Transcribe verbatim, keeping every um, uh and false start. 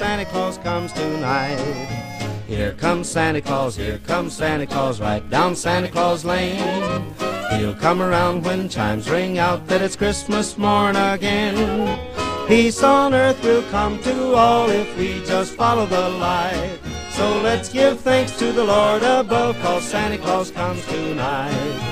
Santa Claus comes tonight. Here comes Santa Claus, here comes Santa Claus, right down Santa Claus Lane. He'll come around when chimes ring out that it's Christmas morn again. Peace on earth will come to all if we just follow the light. So let's give thanks to the Lord above, 'cause Santa Claus comes tonight.